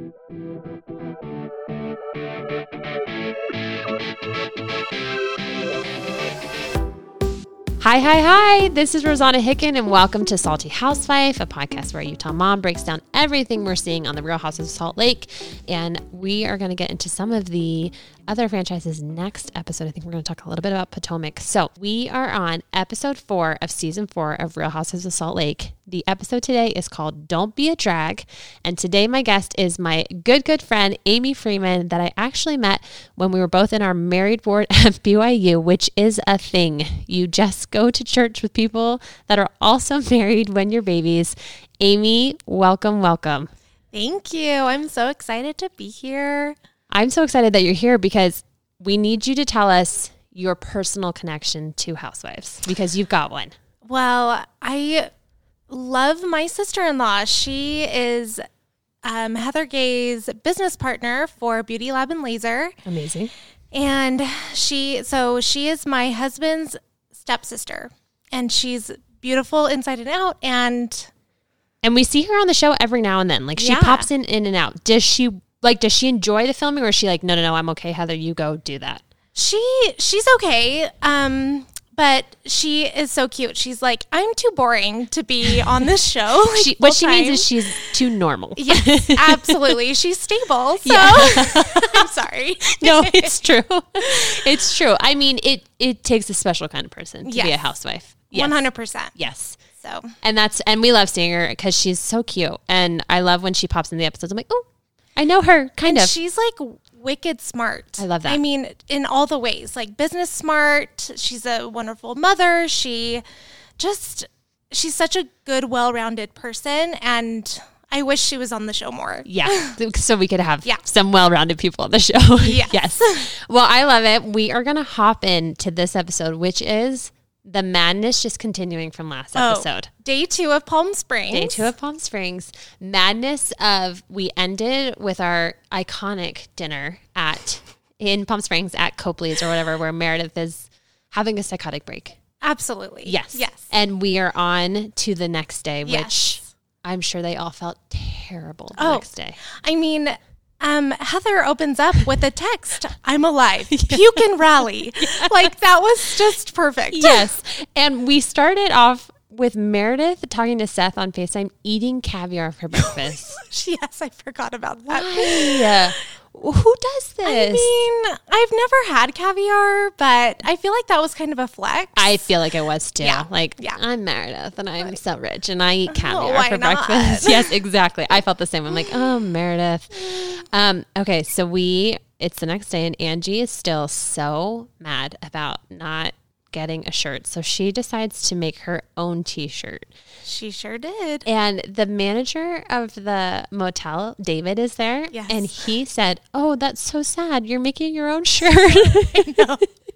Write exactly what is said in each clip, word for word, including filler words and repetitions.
Hi, hi, hi. This is Rosanna Hicken, and welcome to Salty Housewife, a podcast where a Utah mom breaks down everything we're seeing on the Real Housewives of Salt Lake. And we are going to get into some of the other franchises next episode. I think we're going to talk a little bit about Potomac. So we are on episode four of season four of Real Housewives of Salt Lake. The episode today is called Don't Be a Drag. And today my guest is my good, good friend, Amy Freeman, that I actually met when we were both in our married ward at B Y U, which is a thing. You just go to church with people that are also married when you're babies. Amy, welcome, welcome. Thank you. I'm so excited to be here. I'm so excited that you're here because we need you to tell us your personal connection to housewives because you've got one. Well, I love my sister-in-law. She is um, Heather Gay's business partner for Beauty Lab and Laser. Amazing. And she, so she is my husband's stepsister, and she's beautiful inside and out. And and we see her on the show every now and then. Like she yeah. pops in, in and out. Does she like? Does she enjoy the filming, or is she like, no, no, no, I'm okay, Heather, you go do that? She she's okay. Um, but she is so cute. She's like, I'm too boring to be on this show. Like, she, what she means is she's too normal. Yes, absolutely. She's stable. So yeah. I'm sorry. No, it's true. It's true. I mean, it it takes a special kind of person to yes. be a housewife. Yes. one hundred percent. Yes. So, and that's and we love seeing her because she's so cute. And I love when she pops in the episodes. I'm like, oh, I know her, kind and of. She's like wicked smart. I love that. I mean, in all the ways, like business smart. She's a wonderful mother. She just, she's such a good, well-rounded person. And I wish she was on the show more. Yeah. So we could have yeah. some well-rounded people on the show. Yes. Yes. Well, I love it. We are going to hop into this episode, which is the madness just continuing from last episode. Oh, day two of Palm Springs. Day two of Palm Springs. Madness of, we ended with our iconic dinner at, in Palm Springs at Copley's or whatever, where Meredith is having a psychotic break. Absolutely. Yes. Yes. And we are on to the next day, which yes. I'm sure they all felt terrible the oh, next day. I mean, Um, Heather opens up with a text, I'm alive, puke and rally. Yes. Like that was just perfect. Yes. And we started off with Meredith talking to Seth on FaceTime, eating caviar for breakfast. Yes, I forgot about that. Why? Who does this? I mean, I've never had caviar, but I feel like that was kind of a flex. I feel like it was too. Yeah. Like, yeah. I'm Meredith and I'm so rich and I eat caviar oh, for not? breakfast. Yes, exactly. I felt the same. I'm like, oh, Meredith. Um, okay, so we, it's the next day and Angie is still so mad about not getting a shirt. So she decides to make her own t-shirt. She sure did. And the manager of the motel, David, is there. Yes. And he said, oh, that's so sad. You're making your own shirt. I know.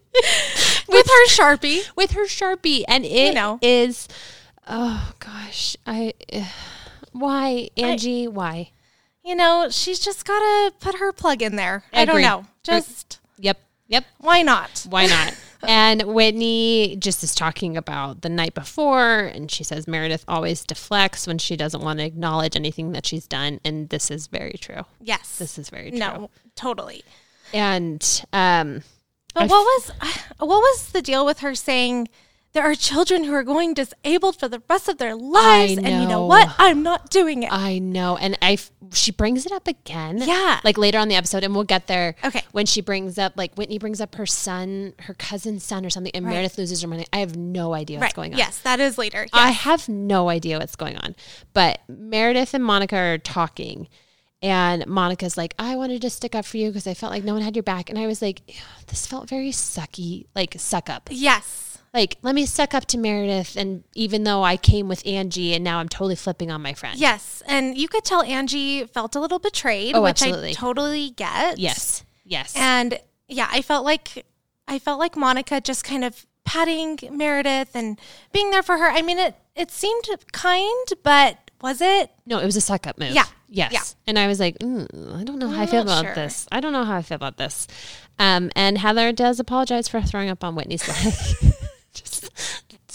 With her Sharpie. With her Sharpie. And it you know. is, oh gosh, I, uh, why, Angie, I, why? You know, she's just got to put her plug in there. I, I don't know. Just. Yep. Yep. Why not? Why not? And Whitney just is talking about the night before, and she says Meredith always deflects when she doesn't want to acknowledge anything that she's done, and this is very true. Yes. This is very true. No, totally. And um But what was what was the deal with her saying there are children who are going disabled for the rest of their lives, and you know what? I'm not doing it. I know. And I, she brings it up again. Yeah. Like later on the episode, and we'll get there. Okay. When she brings up, like Whitney brings up her son, her cousin's son or something, and right. Meredith loses her money. I have no idea what's right. going on. Yes, that is later. Yes. I have no idea what's going on. But Meredith and Monica are talking. And Monica's like, I wanted to stick up for you because I felt like no one had your back. And I was like, this felt very sucky, like suck up. Yes. Like, let me suck up to Meredith. And even though I came with Angie and now I'm totally flipping on my friend. Yes. And you could tell Angie felt a little betrayed, oh, which absolutely. I totally get. Yes. Yes. And yeah, I felt like, I felt like Monica just kind of patting Meredith and being there for her. I mean, it, it seemed kind, but was it? No, it was a suck up move. Yeah. Yes. Yeah. And I was like, mm, I don't know how I'm I feel about sure. this. I don't know how I feel about this. Um, and Heather does apologize for throwing up on Whitney's leg. Just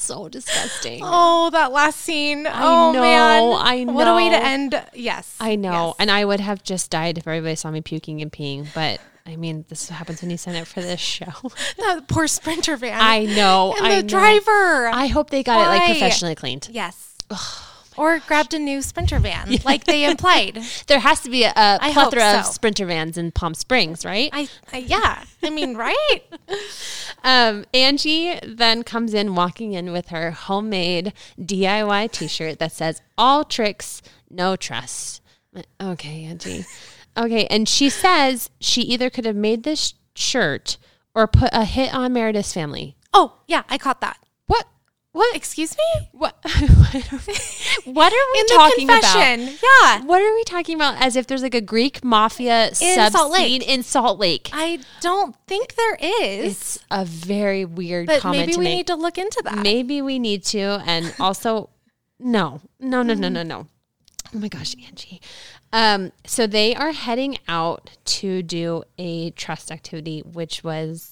so disgusting. Oh, that last scene. I oh, know, man. I know. What a way to end. Yes. I know. Yes. And I would have just died if everybody saw me puking and peeing. But I mean, this is what happens when you sign up for this show. That poor Sprinter van. I know. And I the know. driver. I hope they got Why? it like professionally cleaned. Yes. Or grabbed a new Sprinter van, yeah. like they implied. There has to be a, a plethora so. of Sprinter vans in Palm Springs, right? I, I yeah. I mean, right? um, Angie then comes in walking in with her homemade D I Y t-shirt that says, all tricks, no trust. Okay, Angie. Okay, and she says she either could have made this shirt or put a hit on Meredith's family. Oh, yeah, I caught that. What? What? Excuse me? What? What are we In talking the confession. about? Yeah. What are we talking about? As if there's like a Greek mafia sub Salt Lake. scene in Salt Lake. I don't think there is. It's a very weird but comment maybe to we make. need to look into that. Maybe we need to, and also, no, no, no, no, no, no. Oh my gosh, Angie. Um, so they are heading out to do a trust activity, which was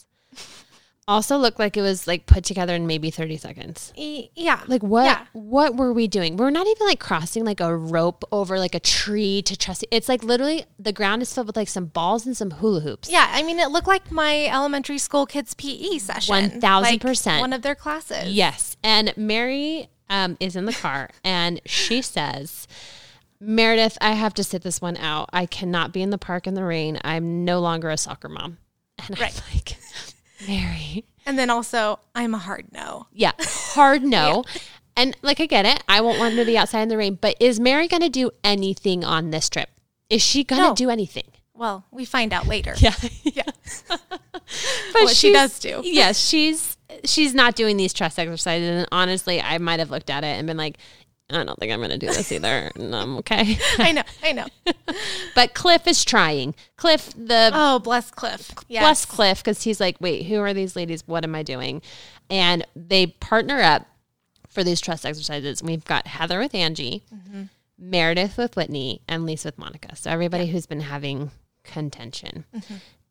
also looked like it was like put together in maybe thirty seconds. E- yeah. Like what, Yeah. what were we doing? We're not even like crossing like a rope over like a tree to trust. It's like literally the ground is filled with like some balls and some hula hoops. Yeah. I mean, it looked like my elementary school kids' P E session. one thousand Like percent. one of their classes. Yes. And Mary um, is in the car and she says, Meredith, I have to sit this one out. I cannot be in the park in the rain. I'm no longer a soccer mom. And Right. I'm like, Mary. And then also, I'm a hard no. Yeah, hard no. Yeah. And like, I get it. I won't want her to be outside in the rain. But is Mary going to do anything on this trip? Is she going to No. do anything? Well, we find out later. Yeah. Yeah. But What she she's- does do. Yes, she's she's not doing these trust exercises. And honestly, I might have looked at it and been like, I don't think I'm going to do this either. And I'm okay. I know. I know. But Cliff is trying. Cliff, the Oh, bless Cliff. Yes. bless Cliff, because he's like, wait, who are these ladies? What am I doing? And they partner up for these trust exercises. We've got Heather with Angie, mm-hmm. Meredith with Whitney, and Lisa with Monica. So everybody yeah. who's been having contention. Mm-hmm.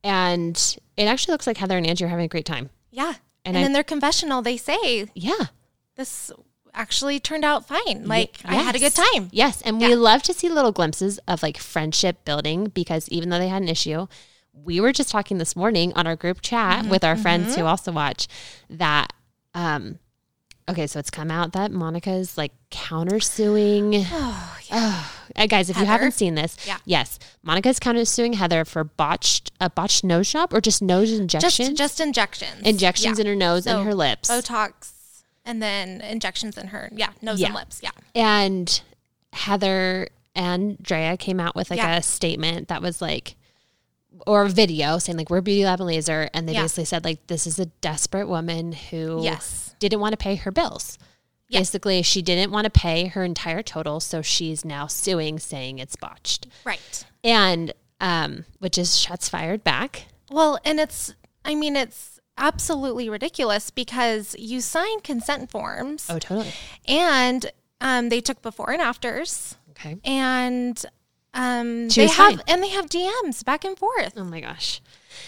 And it actually looks like Heather and Angie are having a great time. Yeah. And, and I, in their confessional, they say, yeah, this actually turned out fine. Like, y- I had a good time. Yes. And Yeah. we love to see little glimpses of like friendship building, because even though they had an issue, we were just talking this morning on our group chat mm-hmm. with our mm-hmm. friends who also watch that. Um, okay, so it's come out that Monica's like countersuing. Oh, yeah. Oh, uh, guys, if Heather? you haven't seen this, Yeah. yes, Monica's countersuing Heather for botched a botched nose job or just nose injections. Just, just injections. Injections Yeah. in her nose So, and her lips. Botox and then injections in her, yeah, nose Yeah. and lips. Yeah. And Heather and Drea came out with like Yeah. a statement that was like, or a video saying like, we're Beauty Lab and Laser. And they Yeah. basically said like, this is a desperate woman who Yes. didn't want to pay her bills. Yeah. Basically, she didn't want to pay her entire total. So she's now suing, saying it's botched. Right. And, um, which is shots fired back. Well, and it's, I mean, it's absolutely ridiculous because you sign consent forms Oh, totally. and um, they took before and afters Okay. and um, She they was have, fine. and they have D Ms back and forth Oh my gosh.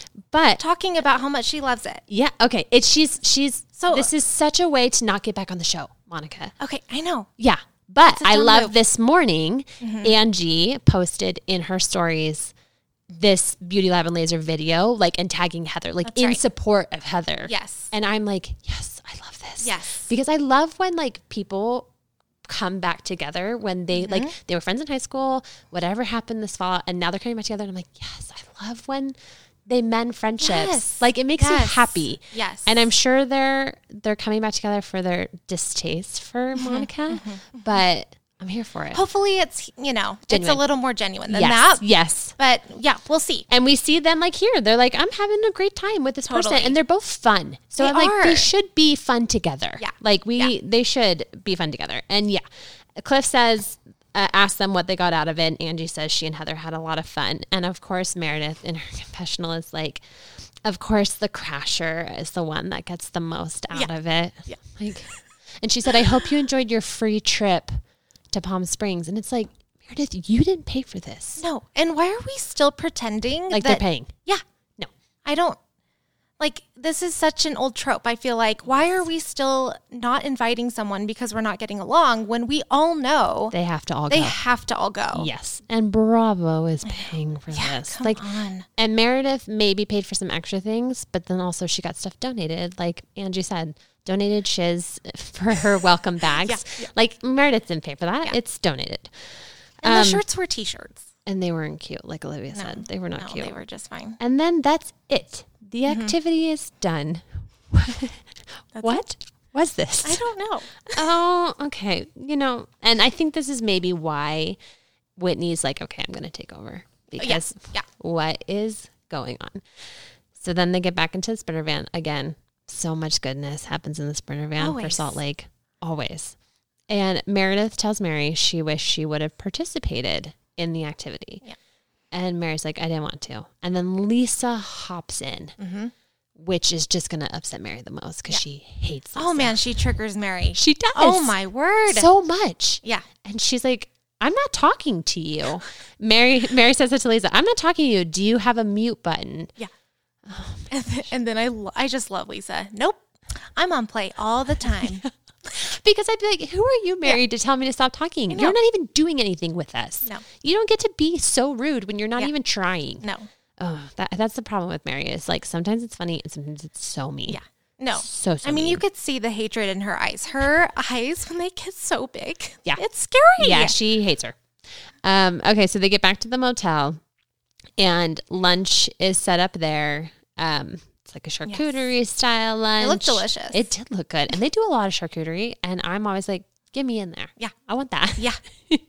But talking about how much she loves it. yeah, okay. It's she's she's So- this is such a way to not get back on the show, Monica. Okay. I know. Yeah. But a I dumb love move. this morning, Angie posted in her stories this Beauty Lab and Laser video, like, and tagging Heather, like That's in right. support of Heather. Yes. And I'm like, yes, I love this. Yes. Because I love when like people come back together when they Mm-hmm. like they were friends in high school, whatever happened this fall, and now they're coming back together. And I'm like, yes, I love when they mend friendships. Yes. Like it makes you Yes. happy. Yes. And I'm sure they're they're coming back together for their distaste for Mm-hmm. Monica, but I'm here for it. Hopefully it's, you know, it's Genuine. a little more genuine than yes, that. yes. But yeah, we'll see. And we see them like here. They're like, I'm having a great time with this Totally. person, and they're both fun. So They I'm like, are. they should be fun together. Yeah. like we, Yeah. they should be fun together. And yeah, Cliff says, uh, ask them what they got out of it. And Angie says she and Heather had a lot of fun. And of course, Meredith in her confessional is like, of course, the crasher is the one that gets the most out Yeah. of it. Yeah. Like, and she said, I hope you enjoyed your free trip to Palm Springs. And it's like, Meredith, you didn't pay for this. No. And why are we still pretending Like that, they're paying. Yeah. No. I don't. Like, this is such an old trope. I feel like, why are we still not inviting someone because we're not getting along when we all know They have to all they go. have to all go? Yes. And Bravo is paying for Yeah, this. come like, on. And Meredith maybe paid for some extra things, but then also she got stuff donated. Like Angie said, donated shiz for her welcome bags. Yeah, yeah. Like Meredith didn't pay for that. Yeah. It's donated. And Um, the shirts were T-shirts. And they weren't cute, like Olivia No, said. They were not no, cute. they were just fine. And then that's it. The Mm-hmm. activity is done. What was this? I don't know. Oh, okay. You know, and I think this is maybe why Whitney's like, okay, I'm going to take over because yeah. what is going on? So then they get back into the Sprinter van again. So much goodness happens in the Sprinter van for Always. Salt Lake. Always. And Meredith tells Mary she wished she would have participated in the activity. Yeah. And Mary's like, I didn't want to. And then Lisa hops in, Mm-hmm. which is just going to upset Mary the most because she hates Lisa. Oh, man, she triggers Mary. She does. Oh, my word. So much. yeah. And she's like, I'm not talking to you. Mary Mary says it to Lisa. I'm not talking to you. Do you have a mute button? Yeah. and, then, and then I, lo- I just love Lisa. Nope. I'm on play all the time. Because I'd be like, who are you, Mary, to tell me to stop talking? know. You're not even doing anything with us. No. You don't get to be so rude when you're not Yeah. even trying. No. Oh, that, that's the problem with Mary is like sometimes it's funny and sometimes it's so mean. Yeah. No. So, so I mean, mean. you could see the hatred in her eyes. Her eyes, when they get so big. Yeah. It's scary. Yeah, she hates her. Um, okay, so they get back to the motel and lunch is set up there. Um, it's like a charcuterie style lunch. looked delicious. It did look good. And they do a lot of charcuterie. And I'm always like, get me in there. Yeah. I want that. Yeah.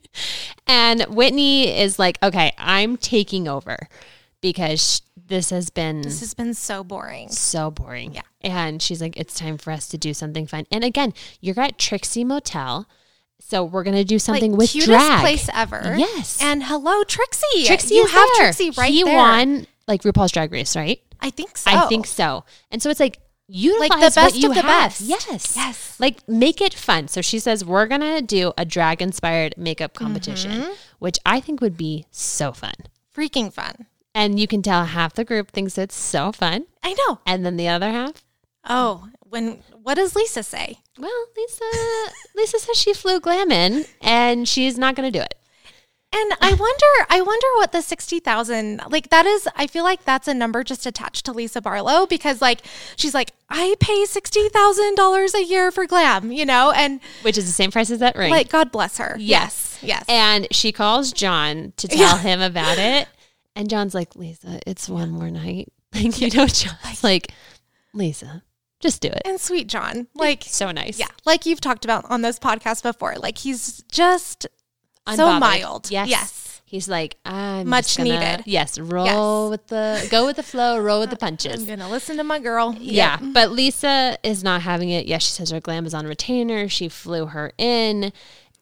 And Whitney is like, okay, I'm taking over because this has been This has been so boring. so boring. Yeah. And she's like, it's time for us to do something fun. And again, you're at Trixie Motel. So we're going to do something like, with cutest drag. place ever. Yes. And hello, Trixie. Trixie you is have there. Trixie right he there. won like RuPaul's Drag Race, right? I think so. I think so. And so it's like, utilize Like the best what you of the have. best. Yes. Yes. Like make it fun. So she says, we're going to do a drag inspired makeup competition, Mm-hmm. which I think would be so fun. Freaking fun. And you can tell half the group thinks it's so fun. I know. And then the other half, Oh, when what does Lisa say? well, Lisa, Lisa says she flew glam in and she's not going to do it. And I wonder, I wonder what the sixty thousand, like that is, I feel like that's a number just attached to Lisa Barlow because like, she's like, I pay sixty thousand dollars a year for glam, you know, and Which is the same price as that ring. like, God bless her. Yes. Yes. And she calls John to tell Yeah. him about it. And John's like, Lisa, it's one more night. Like, you know, John's like, Lisa, just do it. And sweet John, like, So nice. yeah, like you've talked about on this podcast before, like he's just so Unbothered. mild. Yes. Yes. He's like, I'm Much just gonna- needed. Yes. Roll Yes. with the, go with the flow, roll with the I'm punches. going to listen to my girl. Yeah. But Lisa is not having it. Yes. She says her glam is on retainer. She flew her in.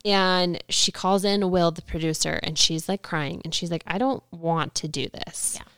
And she calls in Will, the producer, and she's like crying. And she's like, I don't want to do this. Yeah.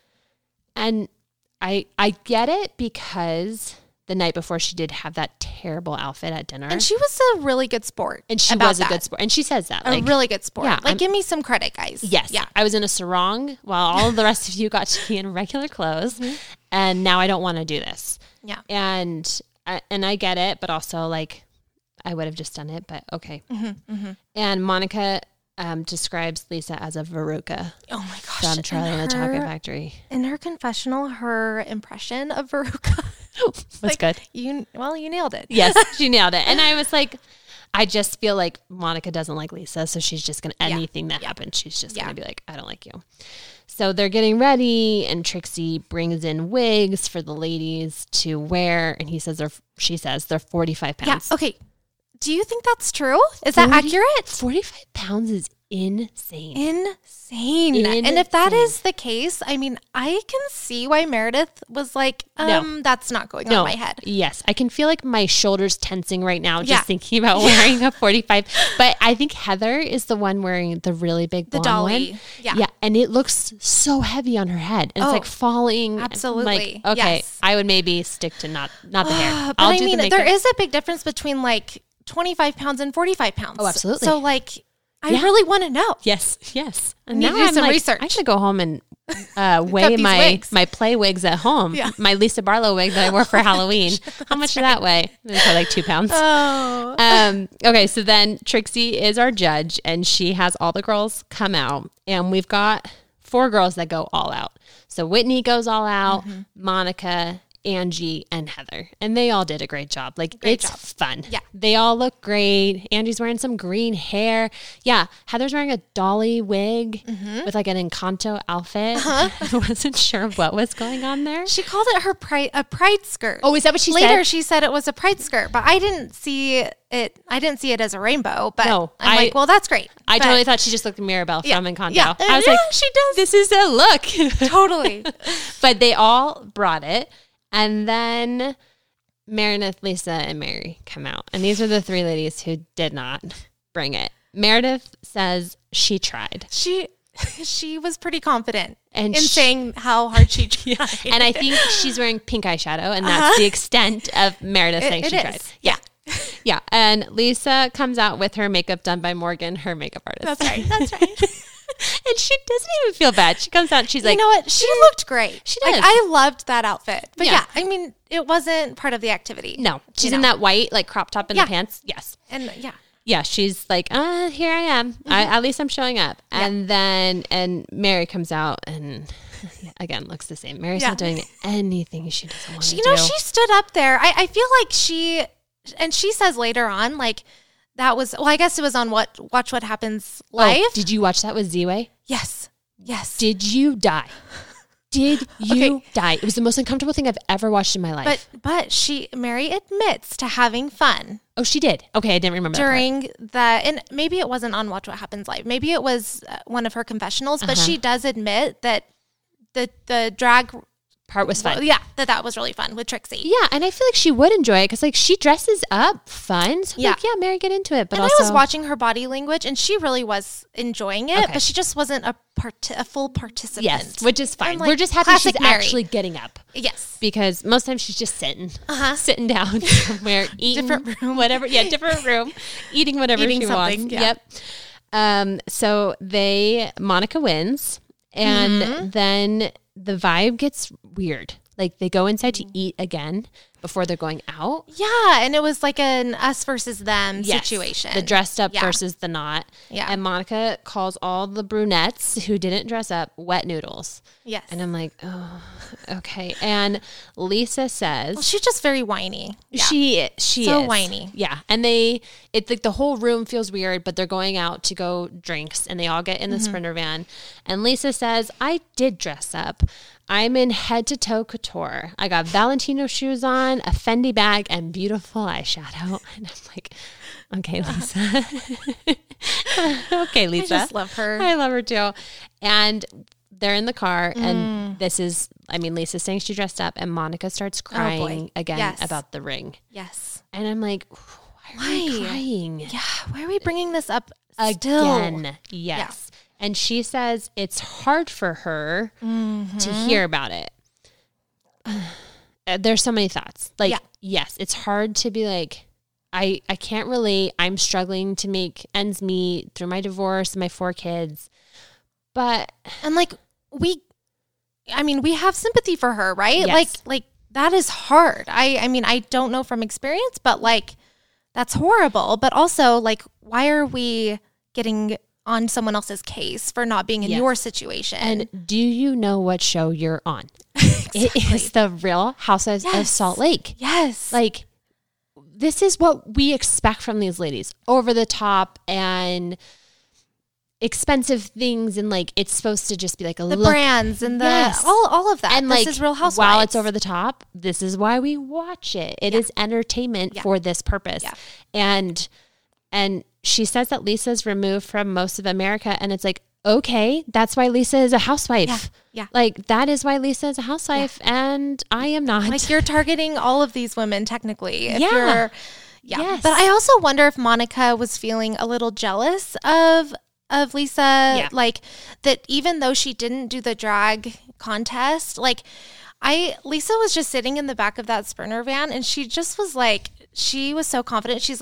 And I I get it because the night before she did have that terrible outfit at dinner. And she was a really good sport. And she about was a that. good sport. And she says that. A Like, really good sport. yeah, like, I'm- give me some credit, guys. yes. Yeah. I was in a sarong while all the rest of you got to be in regular clothes. Mm-hmm. And now I don't want to do this. Yeah. And I, and I get it, but also like I would have just done it, but okay. Mm-hmm, mm-hmm. And Monica um, describes Lisa as a Veruca Oh my gosh. from Charlie and the her, Chocolate Factory. In her confessional, her impression of Veruca. That's like, good. You well, you nailed it. Yes, she nailed it. And I was like, I just feel like Monica doesn't like Lisa, so she's just going to, Yeah. anything that Yeah. happens, she's just Yeah. going to be like, I don't like you. So they're getting ready, and Trixie brings in wigs for the ladies to wear, and he says they're, she says they're forty-five Yeah. pounds. Okay. Do you think that's true? Is that forty accurate? forty-five pounds is insane. Insane. And if that Insane. is the case, I mean, I can see why Meredith was like, No. um, that's not going No. on my head. Yes. I can feel like my shoulders tensing right now just Yeah. thinking about wearing a forty-five. But I think Heather is the one wearing the really big The blonde dolly. one. Yeah. Yeah. And it looks so heavy on her head. And Oh, it's like falling. I'm absolutely. Like, okay. Yes. I would maybe stick to not not the hair. but I'll I do mean, the makeup. there is a big difference between like twenty-five pounds and forty-five pounds. Oh, absolutely. So like, I Yeah. really want to know. Yes, yes. And Need to do I'm some like, research. I should go home and uh, weigh these my wigs. my play wigs at home. Yeah. My Lisa Barlow wig that I wore for Halloween. How much did that weigh? It was like two pounds. Oh. Um, okay, so then Trixie is our judge, and she has all the girls come out, and we've got four girls that go all out. So Whitney goes all out, Mm-hmm. Monica, Angie, and Heather, and they all did a great job. Like, Great it's job. fun. Yeah. They all look great. Angie's wearing some green hair. Yeah, Heather's wearing a dolly wig Mm-hmm. with like an Encanto outfit. Uh-huh. I wasn't sure what was going on there. She called it her pride, a pride skirt. Oh, is that what she Later, said? she said it was a pride skirt, but I didn't see it. I didn't see it as a rainbow. But No, I'm I- like, well, that's great. I But totally thought she just looked like Mirabelle Yeah, from Encanto. yeah. I was Yeah, like, she does. This is a look. totally. But they all brought it. And then Meredith, Lisa, and Mary come out. And these are the three ladies who did not bring it. Meredith says she tried. She she was pretty confident And in she- saying how hard she tried. And I think she's wearing pink eyeshadow. And that's the extent of Meredith saying Uh-huh. it she is. tried. Yeah. Yeah. And Lisa comes out with her makeup done by Morgan, her makeup artist. That's right. That's right. And she doesn't even feel bad. She comes out and she's like, you know what? She looked great. She Like, did. I loved that outfit. But Yeah. yeah. I mean, it wasn't part of the activity. no, she's You in know. that white, like crop top and Yeah. the pants. Yes. And yeah. Yeah, she's like, uh, here I am. I, at least I'm showing up. And then, and Mary comes out and again, looks the same. Mary's Yeah. not doing anything she doesn't want to You do. know, she stood up there. I, I feel like she, and she says later on, like, that was, well, I guess it was on what, Watch What Happens Live. Oh, did you watch that with Z-Way? Yes. Yes. Did you die? Did you Okay. die? It was the most uncomfortable thing I've ever watched in my life. But, but she, Mary admits to having fun oh, she did. Okay, I didn't remember that part. during the, and maybe it wasn't on Watch What Happens Live. Maybe it was uh, one of her confessionals, but Uh-huh. she does admit that the, the drag, Part was fun. yeah, that that was really fun with Trixie. Yeah, and I feel like she would enjoy it because like she dresses up fun. So I'm Yeah. like, yeah, Mary, get into it. But And also, I was watching her body language, and she really was enjoying it, Okay. but she just wasn't a part- a full participant. yes, which is fine. I'm like, We're just happy classic she's Mary. actually getting up. Yes. Because most times she's just sitting, Uh-huh. sitting down somewhere, eating Different room. whatever. Yeah, different room, eating whatever Eating she something, wants. yeah. Yep. Um. So they Monica wins, and Mm-hmm. then the vibe gets weird. Like they go inside Mm-hmm. to eat again before they're going out. Yeah, and it was like an us versus them Yes, situation. The dressed up Yeah. versus the not. Yeah. And Monica calls all the brunettes who didn't dress up wet noodles. Yes. And I'm like, oh, okay. And Lisa says well, she's just very whiny. Yeah. she she So is. whiny. Yeah. And they it's like the whole room feels weird, but they're going out to go drinks and they all get in the Mm-hmm. Sprinter van. And Lisa says, I did dress up. I'm in head to toe couture. I got Valentino shoes on, a Fendi bag, and beautiful eyeshadow. And I'm like, okay, Lisa. okay, Lisa. I just love her. I love her too. And they're in the car, and this is, I mean, Lisa's saying she dressed up, and Monica starts crying again Yes. about the ring. Yes. And I'm like, why are you Why? crying? Yeah. Why are we bringing this up still? Again. Yes. And she says it's hard for her to hear about it. Uh, There's so many thoughts. Like, Yeah. yes, it's hard to be like, I, I can't relate. I'm struggling to make ends meet through my divorce and my four kids. But And like we, I mean, we have sympathy for her, right? Yes. Like, like that is hard. I, I mean, I don't know from experience, but like that's horrible. But also, like, why are we getting on someone else's case for not being in Yes. your situation? And do you know what show you're on? It is the Real Housewives of Yes. Salt Lake. yes, Like, this is what we expect from these ladies. Over the top and expensive things, and like it's supposed to just be like a the look. brands and the Yes. all, all of that. And this like is Real Housewives. while it's over the top, this is why we watch it. It is entertainment Yeah. for this purpose. Yeah. And and she says that Lisa's removed from most of America, and it's like, okay, that's why Lisa is a housewife. Yeah. Yeah. Like that is why Lisa is a housewife, and I am not. Like you're targeting all of these women technically. If Yeah. You're, yeah. Yes. But I also wonder if Monica was feeling a little jealous of of Lisa. Yeah. Like that even though she didn't do the drag contest, like I Lisa was just sitting in the back of that Sprinter van and she just was like she was so confident. She's like,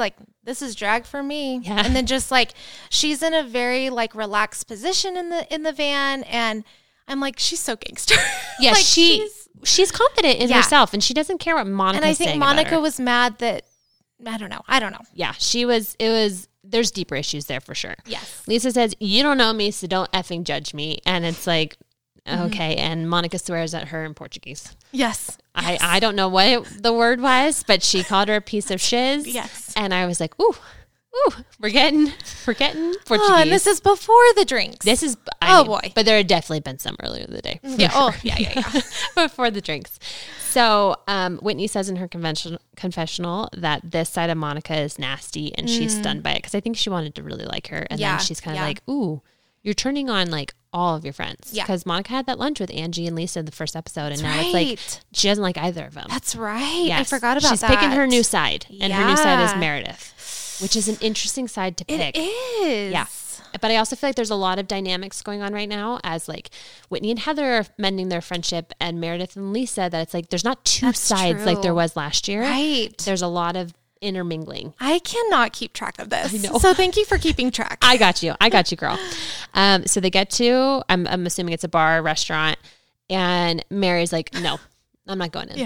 this is drag for me. Yeah. And then just like, she's in a very like relaxed position in the, in the van. And I'm like, she's so gangster. Yeah. like, she, she's, she's confident in Yeah. herself and she doesn't care what Monica's and I think saying about Monica her. was mad that, I don't know. I don't know. Yeah. She was, it was, there's deeper issues there for sure. Yes. Lisa says, you don't know me, so don't effing judge me. And it's like, okay. Mm-hmm. And Monica swears at her in Portuguese. Yes. I, yes. I don't know what it, the word was, but she called her a piece of shiz. Yes. And I was like, ooh, ooh, we're getting, we're getting Portuguese. Oh, and this is before the drinks. This is, I oh mean, boy. But there had definitely been some earlier in the day. Yeah. Sure. Oh, yeah, yeah, yeah. Before the drinks. So um, Whitney says in her confession, confessional that this side of Monica is nasty and mm. she's stunned by it because I think she wanted to really like her. And yeah, then she's kind of yeah. like, ooh, you're turning on like all of your friends. Yeah. Because Monica had that lunch with Angie and Lisa in the first episode. And That's now right. it's like, she doesn't like either of them. That's right. Yes. I forgot about she's that. She's picking her new side. And yeah. her new side is Meredith, which is an interesting side to pick. It is. Yeah. But I also feel like there's a lot of dynamics going on right now as like Whitney and Heather are mending their friendship and Meredith and Lisa, that it's like there's not two That's sides true. like there was last year. Right. There's a lot of intermingling. I cannot keep track of this. I know. So thank you for keeping track. I got you. I got you, girl. Um, so they get to, I'm, I'm assuming it's a bar, restaurant, and Mary's like, no, I'm not going in.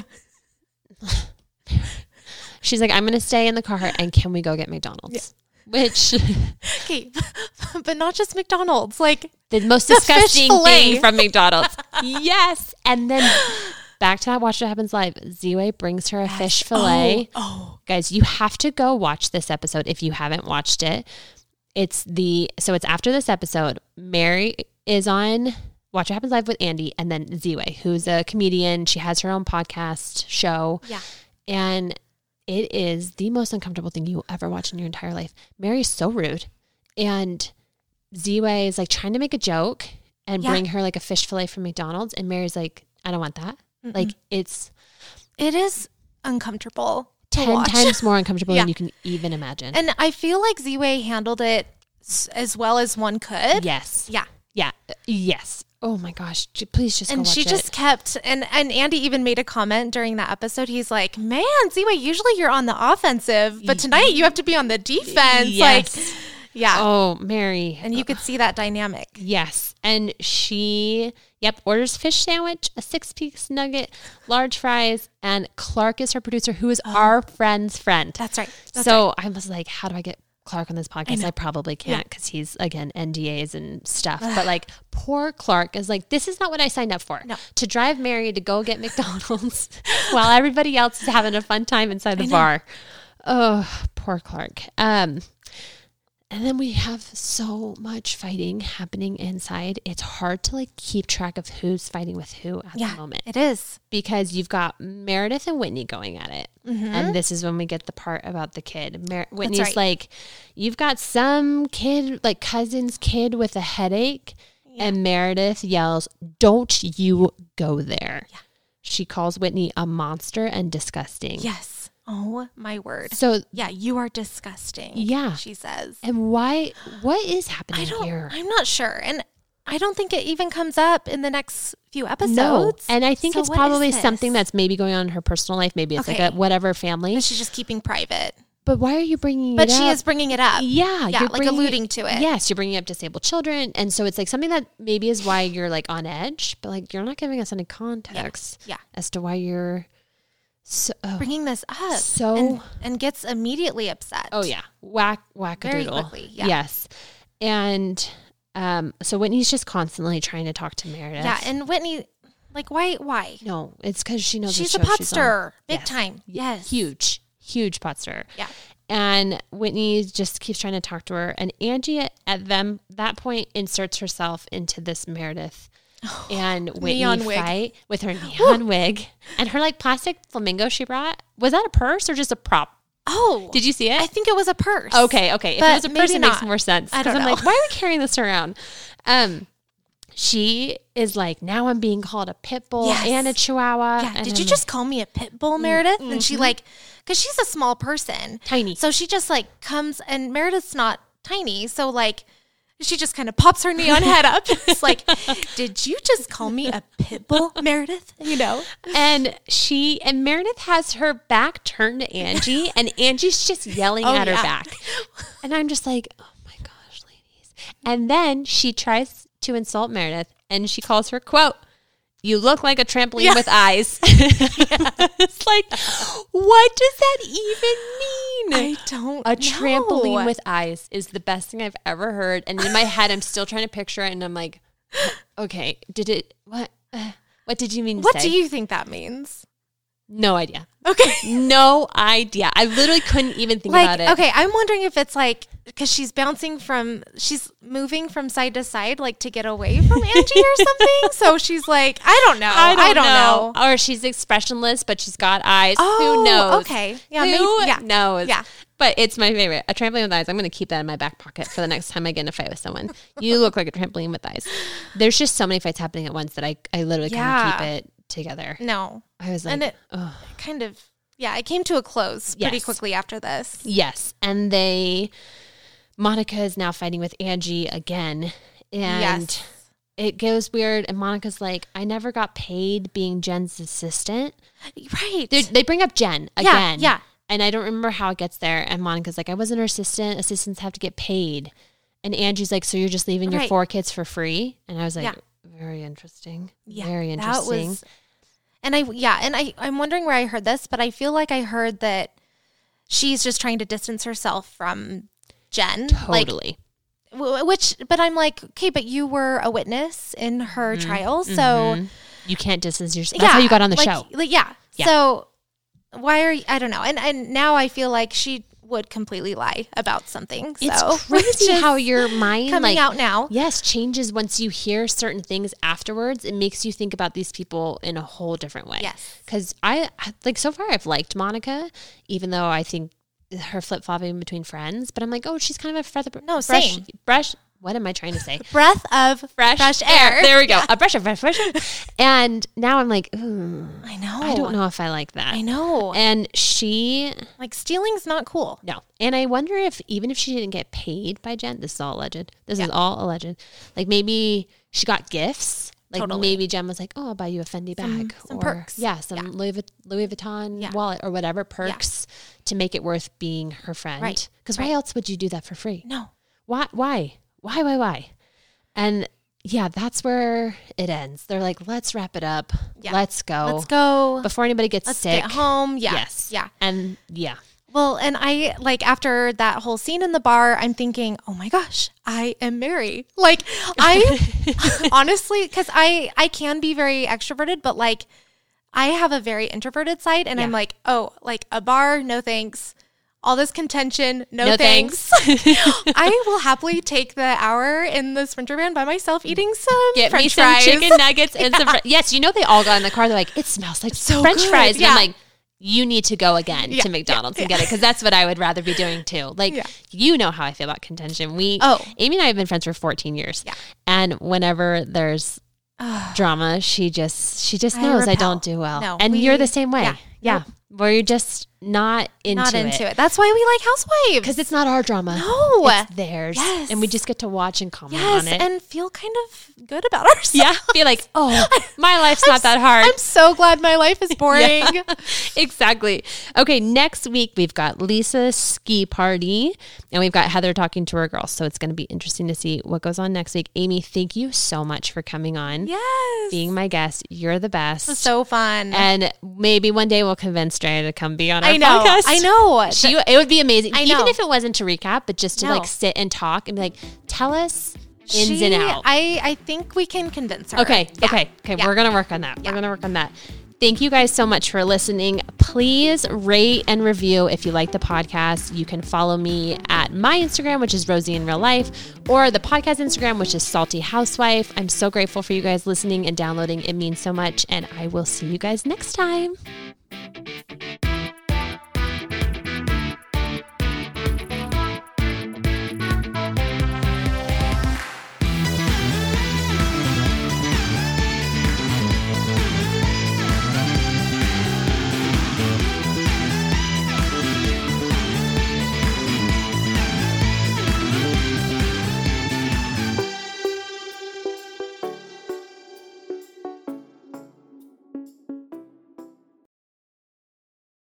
Yeah. She's like, I'm going to stay in the car and can we go get McDonald's? Yeah. Which, okay, but not just McDonald's, like the most the disgusting fish thing from McDonald's. Yes. And then back to that Watch What Happens Live, Z-Way brings her a yes. fish fillet. Oh, oh. Guys, you have to go watch this episode if you haven't watched it. It's the, so it's after this episode, Mary is on Watch What Happens Live with Andy and then Z-Way, who's a comedian. She has her own podcast show. Yeah. And it is the most uncomfortable thing you will ever watch in your entire life. Mary's so rude. And Z-Way is like trying to make a joke and yeah. bring her like a fish fillet from McDonald's. And Mary's like, I don't want that. Mm-mm. Like it's. It is uncomfortable. To ten watch. times more uncomfortable yeah. than you can even imagine. And I feel like Z-Way handled it s- as well as one could. Yes. Yeah. Yeah. Yes. Oh my gosh. Please just and go watch she it. just kept, and, and Andy even made a comment during that episode. He's like, man, Z-Way, usually you're on the offensive, but tonight you have to be on the defense. Yes. Like, yeah. Oh, Mary. And you could see that dynamic. Yes. And she, yep, orders fish sandwich, a six-piece nugget, large fries, and Clark is her producer, who is oh. our friend's friend. That's right. That's so right. I was like, how do I get Clark on this podcast? I, I probably can't because yeah. he's, again, N D As and stuff. But like, poor Clark is like, this is not what I signed up for. No. To drive Mary to go get McDonald's while everybody else is having a fun time inside the bar. Oh, poor Clark. Um, and then we have so much fighting happening inside. It's hard to like keep track of who's fighting with who at yeah, the moment. It is. Because you've got Meredith and Whitney going at it. Mm-hmm. And this is when we get the part about the kid. Mer- Whitney's right. like, you've got some kid, like cousin's kid with a headache. Yeah. And Meredith yells, don't you go there. Yeah. She calls Whitney a monster and disgusting. Yes. Oh my word. So yeah, you are disgusting. Yeah. She says. And why, what is happening I don't, here? I'm not sure. And I don't think it even comes up in the next few episodes. No. And I think so it's probably this? something that's maybe going on in her personal life. Maybe it's okay. like a whatever family. And she's just keeping private. But why are you bringing but it up? But she is bringing it up. Yeah. Yeah, you're like alluding to it. Yes, you're bringing up disabled children. And so it's like something that maybe is why you're like on edge, but like you're not giving us any context yeah. Yeah. as to why you're so, oh, bringing this up. So and, and gets immediately upset. Oh, yeah. Whack, whack Very quickly. Yeah. Yes. And um, so Whitney's just constantly trying to talk to Meredith. Yeah. And Whitney, like, why? Why? No, it's because she knows she's the a show pot she's stirrer. on. Big yes. time. Yes. Huge, huge pot stirrer. Yeah. And Whitney just keeps trying to talk to her. And Angie at, at them that point inserts herself into this Meredith oh, and Whitney neon fight wig. with her neon wig and her like plastic flamingo she brought. Was that a purse or just a prop? Oh, did you see it? I think it was a purse. Okay, okay. If but it was a purse, it not. makes more sense. I don't I'm know. like, why are we carrying this around? Um, she is like, now I'm being called a pit bull yes. and a chihuahua. Yeah. And Did I'm you like, just call me a pit bull, Meredith? Mm-hmm. And she like, because she's a small person, tiny. So she just like comes, and Meredith's not tiny, so like She just kind of pops her neon head up. It's like, did you just call me a pit bull, Meredith? You know? And she, and Meredith has her back turned to Angie, and Angie's just yelling Oh, at her yeah. back. And I'm just like, oh my gosh, ladies. And then she tries to insult Meredith, and she calls her, quote, "You look like a trampoline Yeah. with eyes." It's like, what does that even mean? I don't A know. trampoline with eyes is the best thing I've ever heard. And in my head, I'm still trying to picture it. And I'm like, okay, did it, what, uh, what did you mean to What say? do you think that means? No idea. Okay. No idea. I literally couldn't even think Like, about it. okay, I'm wondering if it's like, because she's bouncing from, she's moving from side to side, like to get away from Angie or something. So she's like, I don't know. I don't, know. Or she's expressionless, but she's got eyes. Oh, Who knows? okay. Yeah, Who maybe- yeah. knows? Yeah. But it's my favorite. A trampoline with eyes. I'm going to keep that in my back pocket for the next time I get in a fight with someone. You look like a trampoline with eyes. There's just so many fights happening at once that I, I literally Yeah. can't keep it together. No. I was like, And it oh. kind of, yeah, it came to a close pretty Yes. quickly after this. Yes. And they, Monica is now fighting with Angie again. And Yes. it goes weird. And Monica's like, I never got paid being Jen's assistant. Right. They, they bring up Jen Yeah, again. yeah. And I don't remember how it gets there. And Monica's like, I wasn't her assistant. Assistants have to get paid. And Angie's like, so you're just leaving your Right. four kids for free? And I was like, Yeah. very interesting. Yeah, very that interesting. was- And I, yeah, and I, I'm wondering where I heard this, but I feel like I heard that she's just trying to distance herself from Jen. Like, Totally. w- which, but I'm like, okay, but you were a witness in her trial. So, Mhm. You can't distance yourself. yeah. That's how you got on the like, show. Like, yeah. Yeah. So, why are you, I don't know. And, and now I feel like she would completely lie about something. So, It's which crazy is how your mind coming like, out now. Yes, changes once you hear certain things afterwards. It makes you think about these people in a whole different way. Yes. Because I, like, so far I've liked Monica, even though I think her flip-flopping between friends. But I'm like, oh, she's kind of a fresh, No, fresh, same. fresh, what am I trying to say? Breath of Fresh, fresh air. There we go. A brush of fresh, fresh air. And now I'm like, ooh, I know. I don't know if I like that. I know. And she, Like, stealing's not cool. no. And I wonder if even if she didn't get paid by Jen, this is all alleged. This is all alleged. Like maybe she got gifts. Like Totally. maybe Jen was like, oh, I'll buy you a Fendi bag. some or, perks. Yeah, some Yeah. Louis, Vu- Louis Vuitton Yeah. wallet or whatever perks to make it worth being her friend. Right. Because why Right. else would you do that for free? No. Why? Why? Why? Why? Why? And yeah, that's where it ends. They're like, let's wrap it up. Yeah. Let's go. Let's go. Before anybody gets Let's sick. get home. Yeah. Yes. Yeah. And yeah. Well, and I like after that whole scene in the bar, I'm thinking, oh my gosh, I am Mary. Like I honestly, because I I can be very extroverted, but like I have a very introverted side, and I'm Yeah. like, oh, like a bar, no thanks. All this contention, no, No thanks. I will happily take the hour in the Sprinter van by myself eating some Get French me some fries. chicken nuggets and some. Fr- yes, you know they all got in the car. They're like, it smells like So French good. fries. And I'm Yeah. like, you need to go again Yeah, to McDonald's and get it because that's what I would rather be doing too. Like, Yeah. you know how I feel about contention. We, Oh. Amy and I have been friends for fourteen years, Yeah. and whenever there's drama, she just she just I knows I repel. don't do well, No, and we- you're the same way. yeah. Yeah, Nope. where you're just not into Not it. into it. That's why we like Housewives. Because it's not our drama. No. It's theirs. Yes. And we just get to watch and comment Yes, on it. and feel kind of good about ourselves. yeah. Be like, oh, my life's not that hard. I'm so glad my life is boring. Yeah, exactly. Okay, next week we've got Lisa's ski party and we've got Heather talking to her girls. So it's going to be interesting to see what goes on next week. Amy, thank you so much for coming on, Yes. being my guest. You're the best. so fun. And maybe one day we'll convince Drea to come be on our I know. podcast. I know. She, it would be amazing. I Even know. if it wasn't to recap, but just to No. like sit and talk and be like, tell us ins She- and out. I, I think we can convince her. Okay. Yeah. Okay. Okay. Yeah. We're going to work on that. Yeah. We're going to work on that. Thank you guys so much for listening. Please rate and review if you like the podcast. You can follow me at my Instagram, which is Rosie in Real Life, or the podcast Instagram, which is Salty Housewife. I'm so grateful for you guys listening and downloading. It means so much. And I will see you guys next time.